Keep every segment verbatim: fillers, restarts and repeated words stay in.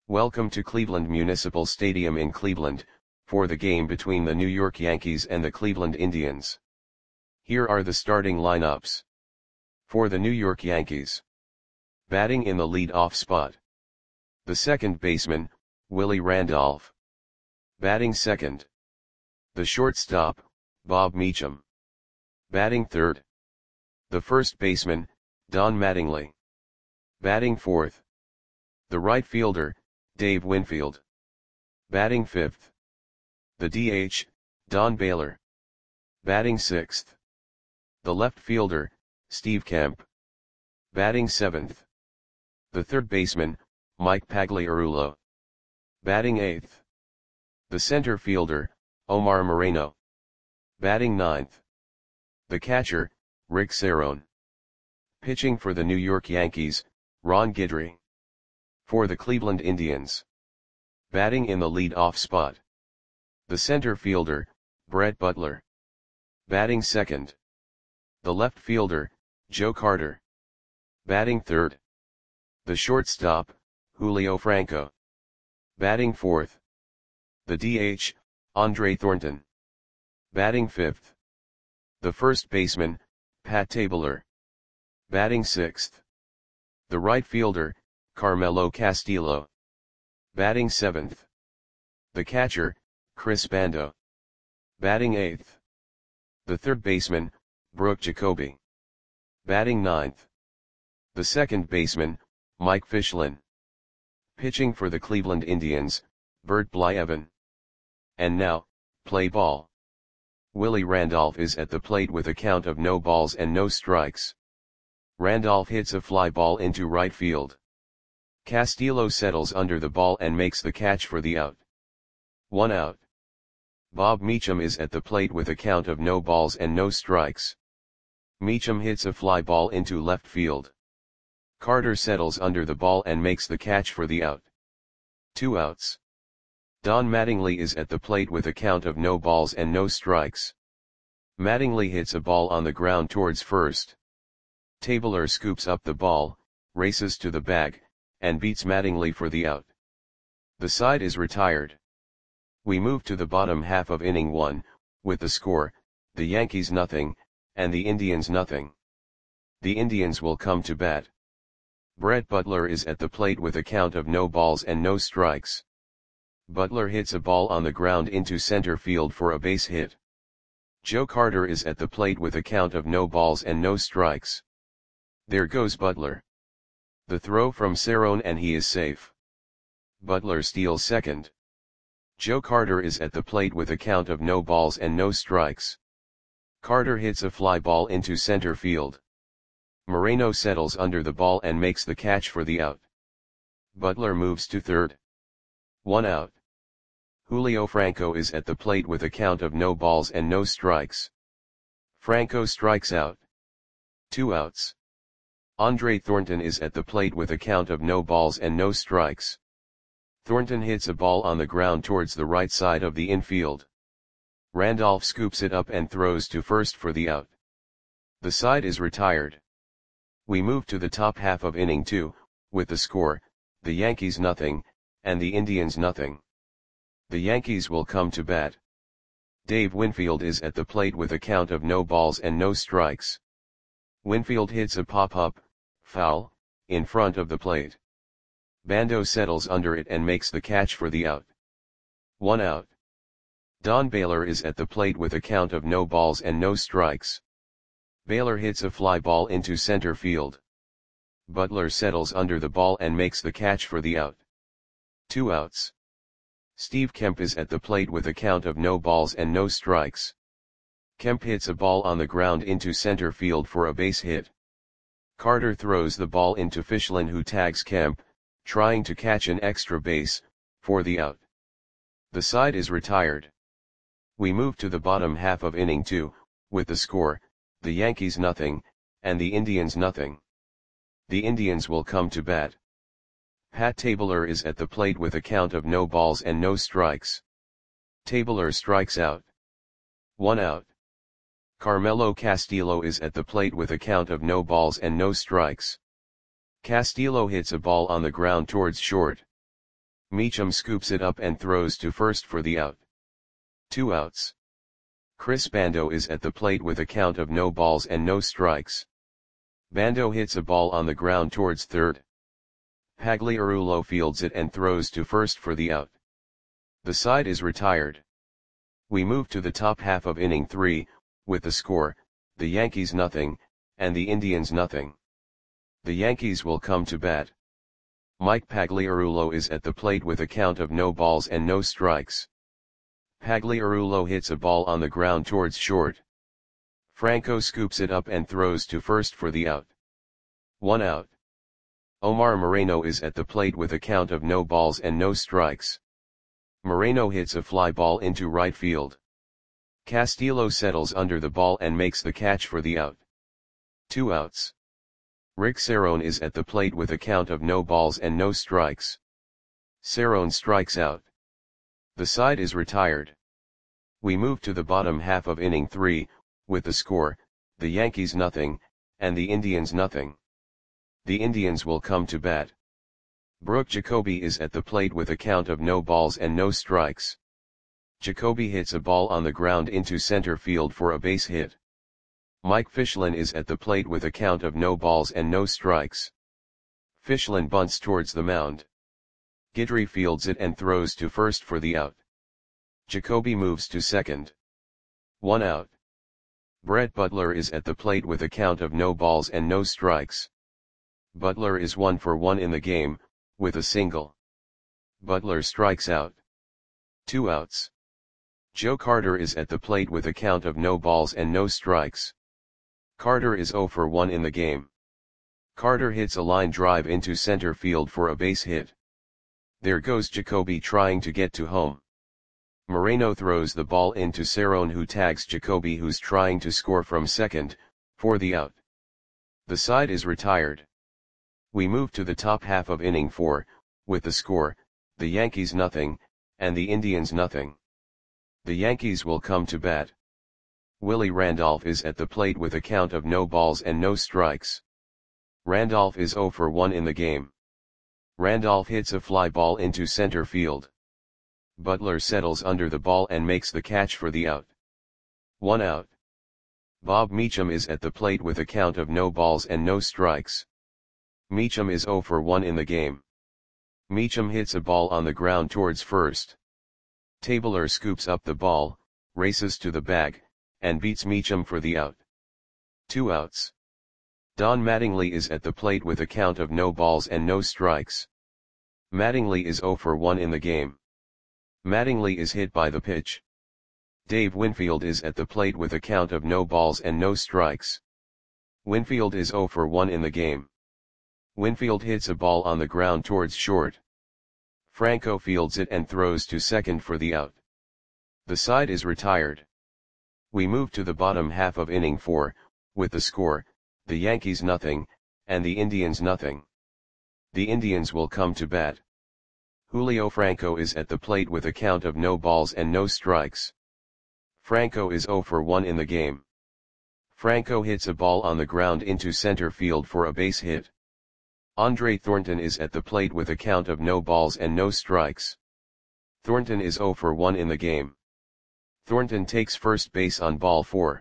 Welcome to Cleveland Municipal Stadium in Cleveland, for the game between the New York Yankees and the Cleveland Indians. Here are the starting lineups. For the New York Yankees. Batting in the lead-off spot. The second baseman, Willie Randolph. Batting second. The shortstop, Bob Meacham. Batting third. The first baseman, Don Mattingly. Batting fourth. The right fielder, Dave Winfield. Batting fifth. The D H, Don Baylor. Batting sixth. The left fielder, Steve Kemp. Batting seventh. The third baseman, Mike Pagliarulo. Batting eighth. The center fielder, Omar Moreno. Batting ninth. The catcher, Rick Cerone. Pitching for the New York Yankees, Ron Guidry. For the Cleveland Indians. Batting in the lead-off spot. The center fielder, Brett Butler. Batting second. The left fielder, Joe Carter. Batting third. The shortstop, Julio Franco. Batting fourth. The D H, Andre Thornton. Batting fifth. The first baseman, Pat Tabler. Batting sixth. The right fielder, Carmelo Castillo. Batting seventh. The catcher, Chris Bando. Batting eighth. The third baseman, Brooke Jacoby. Batting ninth. The second baseman, Mike Fischlin. Pitching for the Cleveland Indians, Bert Blyleven. And now, play ball. Willie Randolph is at the plate with a count of no balls and no strikes. Randolph hits a fly ball into right field. Castillo settles under the ball and makes the catch for the out. One out. Bob Meacham is at the plate with a count of no balls and no strikes. Meacham hits a fly ball into left field. Carter settles under the ball and makes the catch for the out. Two outs. Don Mattingly is at the plate with a count of no balls and no strikes. Mattingly hits a ball on the ground towards first. Tabler scoops up the ball, races to the bag, and beats Mattingly for the out. The side is retired. We move to the bottom half of inning one, with the score, the Yankees nothing, and the Indians nothing. The Indians will come to bat. Brett Butler is at the plate with a count of no balls and no strikes. Butler hits a ball on the ground into center field for a base hit. Joe Carter is at the plate with a count of no balls and no strikes. There goes Butler. The throw from Cerone and he is safe. Butler steals second. Joe Carter is at the plate with a count of no balls and no strikes. Carter hits a fly ball into center field. Moreno settles under the ball and makes the catch for the out. Butler moves to third. One out. Julio Franco is at the plate with a count of no balls and no strikes. Franco strikes out. Two outs. Andre Thornton is at the plate with a count of no balls and no strikes. Thornton hits a ball on the ground towards the right side of the infield. Randolph scoops it up and throws to first for the out. The side is retired. We move to the top half of inning two, with the score, the Yankees nothing, and the Indians nothing. The Yankees will come to bat. Dave Winfield is at the plate with a count of no balls and no strikes. Winfield hits a pop-up, foul, in front of the plate. Bando settles under it and makes the catch for the out. One out. Don Baylor is at the plate with a count of no balls and no strikes. Baylor hits a fly ball into center field. Butler settles under the ball and makes the catch for the out. Two outs. Steve Kemp is at the plate with a count of no balls and no strikes. Kemp hits a ball on the ground into center field for a base hit. Carter throws the ball into Fischlin, who tags Kemp, trying to catch an extra base, for the out. The side is retired. We move to the bottom half of inning two, with the score, the Yankees nothing, and the Indians nothing. The Indians will come to bat. Pat Tabler is at the plate with a count of no balls and no strikes. Tabler strikes out. One out. Carmelo Castillo is at the plate with a count of no balls and no strikes. Castillo hits a ball on the ground towards short. Meacham scoops it up and throws to first for the out. Two outs. Chris Bando is at the plate with a count of no balls and no strikes. Bando hits a ball on the ground towards third. Pagliarulo fields it and throws to first for the out. The side is retired. We move to the top half of inning three, with the score, the Yankees nothing, and the Indians nothing. The Yankees will come to bat. Mike Pagliarulo is at the plate with a count of no balls and no strikes. Pagliarulo hits a ball on the ground towards short. Franco scoops it up and throws to first for the out. One out. Omar Moreno is at the plate with a count of no balls and no strikes. Moreno hits a fly ball into right field. Castillo settles under the ball and makes the catch for the out. Two outs. Rick Cerrone is at the plate with a count of no balls and no strikes. Cerrone strikes out. The side is retired. We move to the bottom half of inning three, with the score, the Yankees nothing, and the Indians nothing. The Indians will come to bat. Brooke Jacoby is at the plate with a count of no balls and no strikes. Jacoby hits a ball on the ground into center field for a base hit. Mike Fichlin is at the plate with a count of no balls and no strikes. Fichlin bunts towards the mound. Guidry fields it and throws to first for the out. Jacoby moves to second. One out. Brett Butler is at the plate with a count of no balls and no strikes. Butler is one for one in the game, with a single. Butler strikes out. Two outs. Joe Carter is at the plate with a count of no balls and no strikes. Carter is zero for one in the game. Carter hits a line drive into center field for a base hit. There goes Jacoby trying to get to home. Moreno throws the ball into Cerrone, who tags Jacoby, who's trying to score from second, for the out. The side is retired. We move to the top half of inning four, with the score, the Yankees nothing, and the Indians nothing. The Yankees will come to bat. Willie Randolph is at the plate with a count of no balls and no strikes. Randolph is zero for one in the game. Randolph hits a fly ball into center field. Butler settles under the ball and makes the catch for the out. One out. Bob Meacham is at the plate with a count of no balls and no strikes. Meacham is zero for one in the game. Meacham hits a ball on the ground towards first. Tabler scoops up the ball, races to the bag, and beats Meacham for the out. Two outs. Don Mattingly is at the plate with a count of no balls and no strikes. Mattingly is zero for one in the game. Mattingly is hit by the pitch. Dave Winfield is at the plate with a count of no balls and no strikes. Winfield is zero for one in the game. Winfield hits a ball on the ground towards short. Franco fields it and throws to second for the out. The side is retired. We move to the bottom half of inning four, with the score, the Yankees nothing, and the Indians nothing. The Indians will come to bat. Julio Franco is at the plate with a count of no balls and no strikes. Franco is zero for one in the game. Franco hits a ball on the ground into center field for a base hit. Andre Thornton is at the plate with a count of no balls and no strikes. Thornton is zero for one in the game. Thornton takes first base on ball four.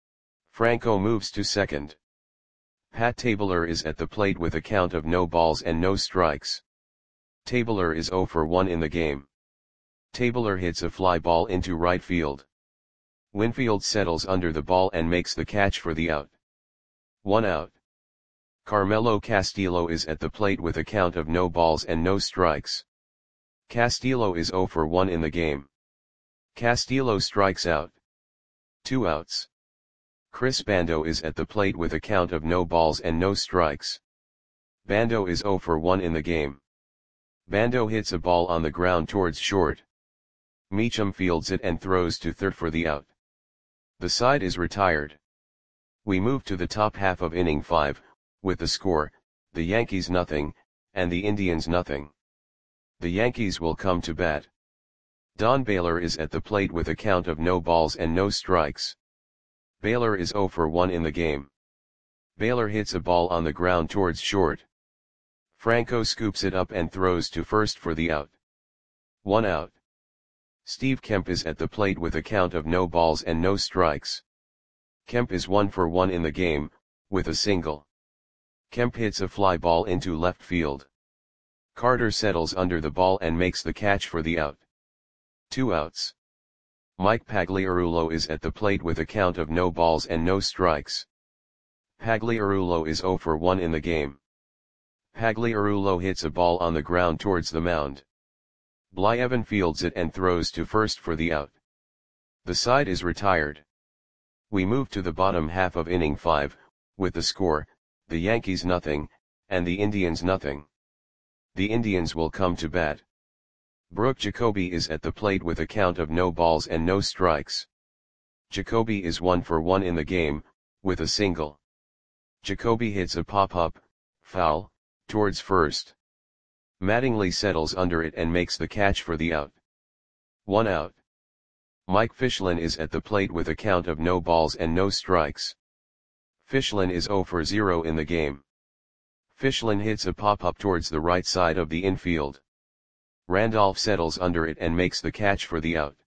Franco moves to second. Pat Tabler is at the plate with a count of no balls and no strikes. Tabler is zero for one in the game. Tabler hits a fly ball into right field. Winfield settles under the ball and makes the catch for the out. One out. Carmelo Castillo is at the plate with a count of no balls and no strikes. Castillo is zero for one in the game. Castillo strikes out. Two outs. Chris Bando is at the plate with a count of no balls and no strikes. Bando is zero for one in the game. Bando hits a ball on the ground towards short. Meacham fields it and throws to third for the out. The side is retired. We move to the top half of inning five, with the score, the Yankees nothing, and the Indians nothing. The Yankees will come to bat. Don Baylor is at the plate with a count of no balls and no strikes. Baylor is zero for one in the game. Baylor hits a ball on the ground towards short. Franco scoops it up and throws to first for the out. One out. Steve Kemp is at the plate with a count of no balls and no strikes. Kemp is one for one in the game, with a single. Kemp hits a fly ball into left field. Carter settles under the ball and makes the catch for the out. Two outs. Mike Pagliarulo is at the plate with a count of no balls and no strikes. Pagliarulo is zero for one in the game. Pagliarulo hits a ball on the ground towards the mound. Blyevin fields it and throws to first for the out. The side is retired. We move to the bottom half of inning five, with the score, the Yankees nothing, and the Indians nothing. The Indians will come to bat. Brooke Jacoby is at the plate with a count of no balls and no strikes. Jacoby is one for one in the game, with a single. Jacoby hits a pop-up, foul, towards first. Mattingly settles under it and makes the catch for the out. One out. Mike Fichlin is at the plate with a count of no balls and no strikes. Fichlin is zero for zero in the game. Fichlin hits a pop-up towards the right side of the infield. Randolph settles under it and makes the catch for the out.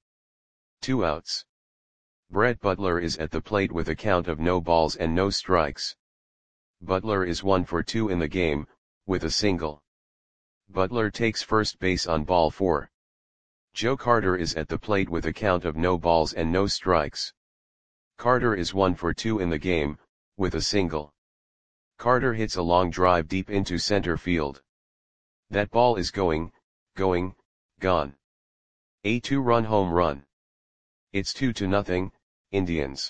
Two outs. Brett Butler is at the plate with a count of no balls and no strikes. Butler is one for two in the game, with a single. Butler takes first base on ball four. Joe Carter is at the plate with a count of no balls and no strikes. Carter is one for two in the game, with a single. Carter hits a long drive deep into center field. That ball is going, going, gone. A two-run home run. It's two to nothing, Indians.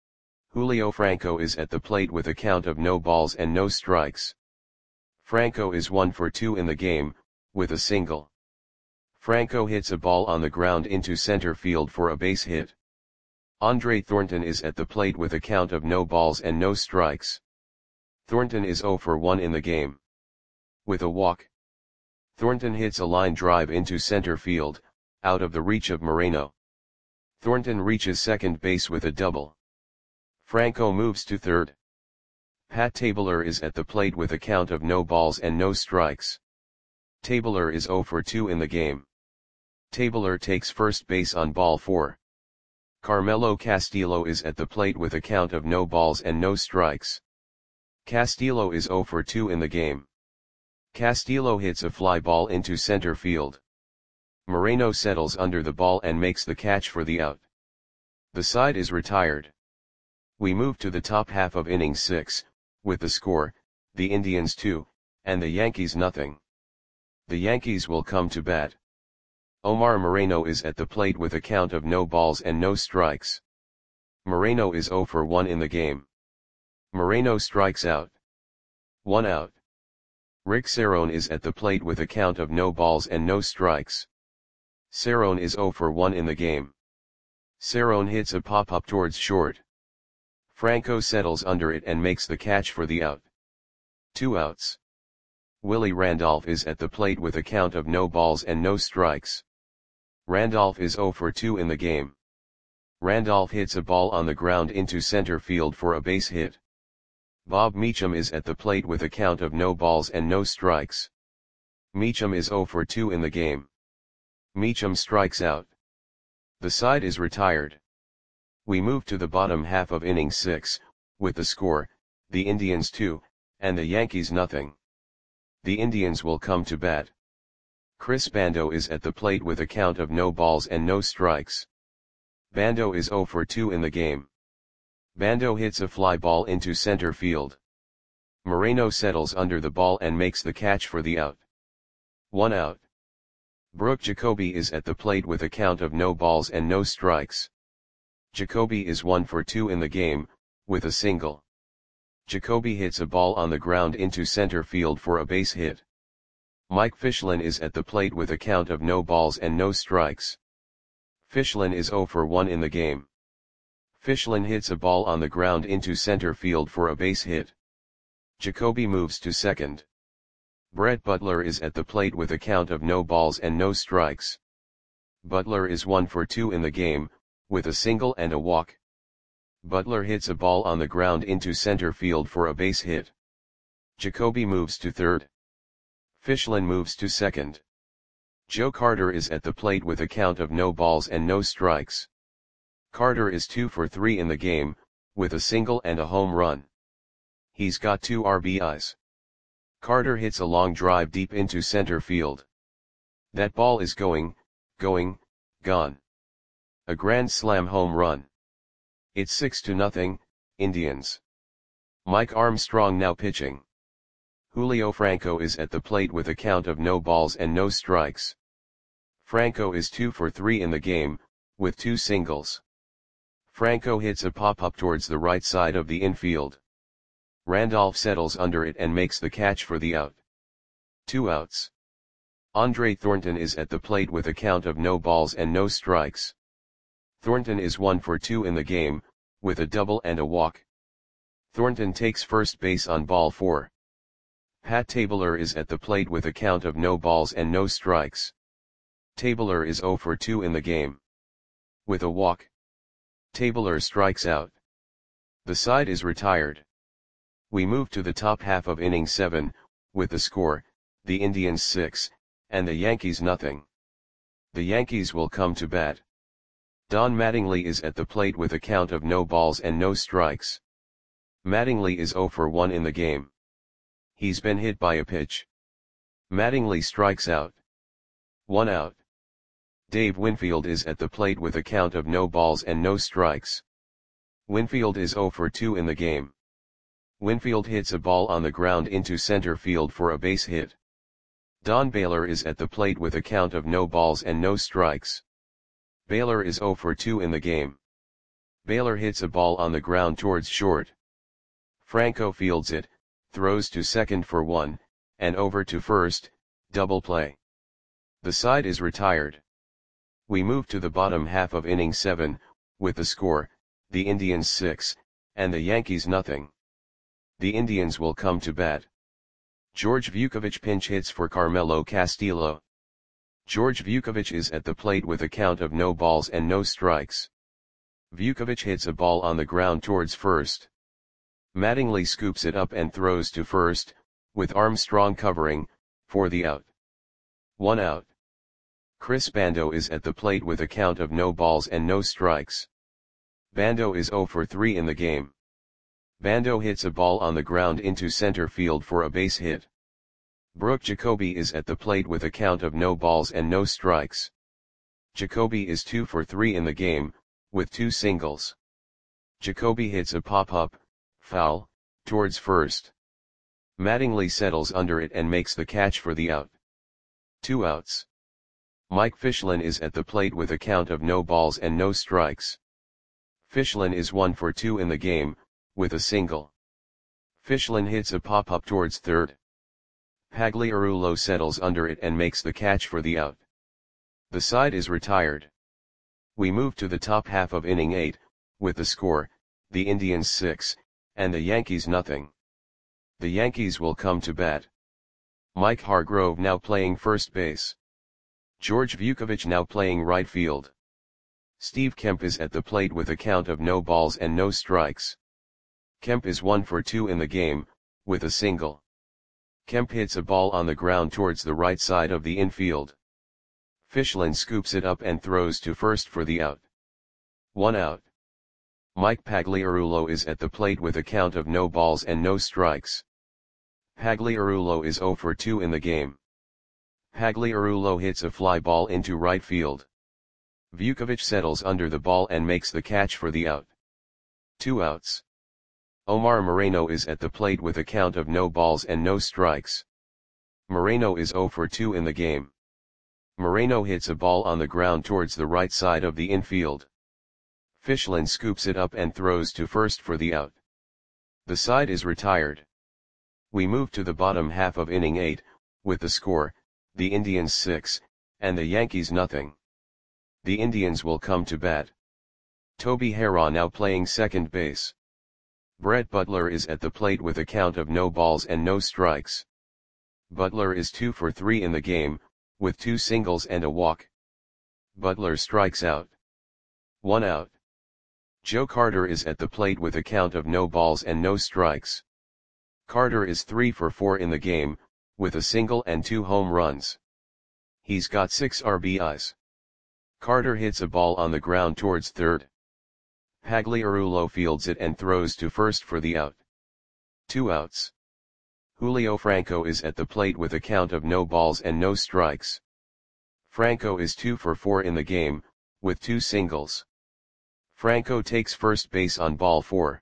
Julio Franco is at the plate with a count of no balls and no strikes. Franco is one for two in the game, with a single. Franco hits a ball on the ground into center field for a base hit. Andre Thornton is at the plate with a count of no balls and no strikes. Thornton is zero for one in the game. With a walk. Thornton hits a line drive into center field, out of the reach of Moreno. Thornton reaches second base with a double. Franco moves to third. Pat Tabler is at the plate with a count of no balls and no strikes. Tabler is zero for two in the game. Tabler takes first base on ball four. Carmelo Castillo is at the plate with a count of no balls and no strikes. Castillo is zero for two in the game. Castillo hits a fly ball into center field. Moreno settles under the ball and makes the catch for the out. The side is retired. We move to the top half of inning six, with the score, the Indians two, and the Yankees nothing. The Yankees will come to bat. Omar Moreno is at the plate with a count of no balls and no strikes. Moreno is zero for one in the game. Moreno strikes out. One out. Rick Cerrone is at the plate with a count of no balls and no strikes. Cerrone is zero for one in the game. Cerrone hits a pop-up towards short. Franco settles under it and makes the catch for the out. Two outs. Willie Randolph is at the plate with a count of no balls and no strikes. Randolph is zero for two in the game. Randolph hits a ball on the ground into center field for a base hit. Bob Meacham is at the plate with a count of no balls and no strikes. Meacham is zero for two in the game. Meacham strikes out. The side is retired. We move to the bottom half of inning six, with the score, the Indians two, and the Yankees nothing. The Indians will come to bat. Chris Bando is at the plate with a count of no balls and no strikes. Bando is zero for two in the game. Bando hits a fly ball into center field. Moreno settles under the ball and makes the catch for the out. One out. Brooke Jacoby is at the plate with a count of no balls and no strikes. Jacoby is one for two in the game, with a single. Jacoby hits a ball on the ground into center field for a base hit. Mike Fichlin is at the plate with a count of no balls and no strikes. Fichlin is zero for one in the game. Fichlin hits a ball on the ground into center field for a base hit. Jacoby moves to second. Brett Butler is at the plate with a count of no balls and no strikes. Butler is one for two in the game, with a single and a walk. Butler hits a ball on the ground into center field for a base hit. Jacoby moves to third. Fichlin moves to second. Joe Carter is at the plate with a count of no balls and no strikes. Carter is two for three in the game, with a single and a home run. He's got two R B Is. Carter hits a long drive deep into center field. That ball is going, going, gone. A grand slam home run. It's six to nothing, Indians. Mike Armstrong now pitching. Julio Franco is at the plate with a count of no balls and no strikes. Franco is two for three in the game, with two singles. Franco hits a pop-up towards the right side of the infield. Randolph settles under it and makes the catch for the out. Two outs. Andre Thornton is at the plate with a count of no balls and no strikes. Thornton is one for two in the game, with a double and a walk. Thornton takes first base on ball four. Pat Tabler is at the plate with a count of no balls and no strikes. Tabler is zero for two in the game. With a walk, Tabler strikes out. The side is retired. We move to the top half of inning seven, with the score, the Indians six, and the Yankees nothing. The Yankees will come to bat. Don Mattingly is at the plate with a count of no balls and no strikes. Mattingly is zero for one in the game. He's been hit by a pitch. Mattingly strikes out. One out. Dave Winfield is at the plate with a count of no balls and no strikes. Winfield is zero for two in the game. Winfield hits a ball on the ground into center field for a base hit. Don Baylor is at the plate with a count of no balls and no strikes. Baylor is zero for two in the game. Baylor hits a ball on the ground towards short. Franco fields it, throws to second for one, and over to first, double play. The side is retired. We move to the bottom half of inning seven, with the score, the Indians six, and the Yankees nothing. The Indians will come to bat. George Vukovich pinch hits for Carmelo Castillo. George Vukovich is at the plate with a count of no balls and no strikes. Vukovich hits a ball on the ground towards first. Mattingly scoops it up and throws to first, with Armstrong covering, for the out. One out. Chris Bando is at the plate with a count of no balls and no strikes. Bando is zero for three in the game. Bando hits a ball on the ground into center field for a base hit. Brooke Jacoby is at the plate with a count of no balls and no strikes. Jacoby is two for three in the game, with two singles. Jacoby hits a pop-up, foul, towards first. Mattingly settles under it and makes the catch for the out. Two outs. Mike Fischlin is at the plate with a count of no balls and no strikes. Fischlin is one for two in the game, with a single. Fischlin hits a pop-up towards third. Pagliarulo settles under it and makes the catch for the out. The side is retired. We move to the top half of inning eight, with the score, the Indians six, and the Yankees nothing. The Yankees will come to bat. Mike Hargrove now playing first base. George Vukovich now playing right field. Steve Kemp is at the plate with a count of no balls and no strikes. Kemp is one for two in the game, with a single. Kemp hits a ball on the ground towards the right side of the infield. Fischlin scoops it up and throws to first for the out. One out. Mike Pagliarulo is at the plate with a count of no balls and no strikes. Pagliarulo is zero for two in the game. Pagliarulo hits a fly ball into right field. Vukovich settles under the ball and makes the catch for the out. Two outs. Omar Moreno is at the plate with a count of no balls and no strikes. Moreno is zero for two in the game. Moreno hits a ball on the ground towards the right side of the infield. Fischlin scoops it up and throws to first for the out. The side is retired. We move to the bottom half of inning eight, with the score, the Indians six, and the Yankees nothing. The Indians will come to bat. Toby Harrah now playing second base. Brett Butler is at the plate with a count of no balls and no strikes. Butler is two for three in the game, with two singles and a walk. Butler strikes out. One out. Joe Carter is at the plate with a count of no balls and no strikes. Carter is three for four in the game, with a single and two home runs. He's got six R B Is. Carter hits a ball on the ground towards third. Pagliarulo fields it and throws to first for the out. Two outs. Julio Franco is at the plate with a count of no balls and no strikes. Franco is two for four in the game, with two singles. Franco takes first base on ball four.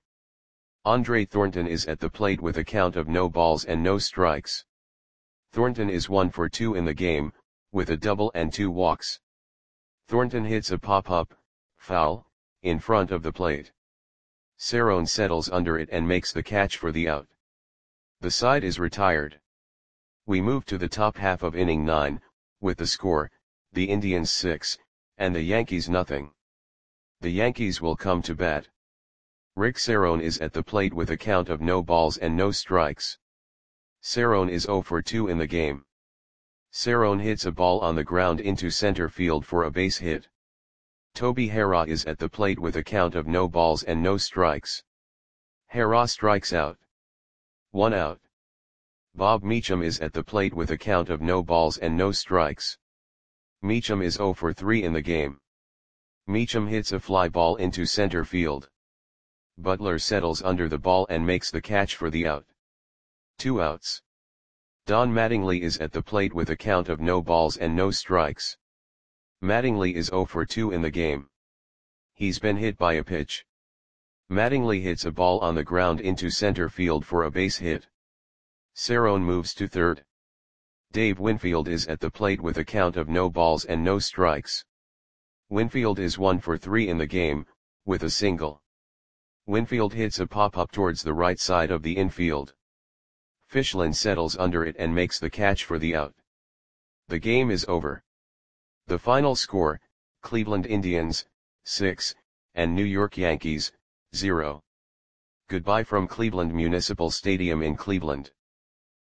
Andre Thornton is at the plate with a count of no balls and no strikes. Thornton is one for two in the game, with a double and two walks. Thornton hits a pop-up, foul, in front of the plate. Cerrone settles under it and makes the catch for the out. The side is retired. We move to the top half of inning nine, with the score, the Indians six, and the Yankees nothing. The Yankees will come to bat. Rick Cerrone is at the plate with a count of no balls and no strikes. Cerrone is zero for two in the game. Cerrone hits a ball on the ground into center field for a base hit. Toby Harrah is at the plate with a count of no balls and no strikes. Harrah strikes out. One out. Bob Meacham is at the plate with a count of no balls and no strikes. Meacham is zero for three in the game. Meacham hits a fly ball into center field. Butler settles under the ball and makes the catch for the out. Two outs. Don Mattingly is at the plate with a count of no balls and no strikes. Mattingly is zero for two in the game. He's been hit by a pitch. Mattingly hits a ball on the ground into center field for a base hit. Cerrone moves to third. Dave Winfield is at the plate with a count of no balls and no strikes. Winfield is one for three in the game, with a single. Winfield hits a pop-up towards the right side of the infield. Fichlin settles under it and makes the catch for the out. The game is over. The final score, Cleveland Indians, six, and New York Yankees, zero. Goodbye from Cleveland Municipal Stadium in Cleveland.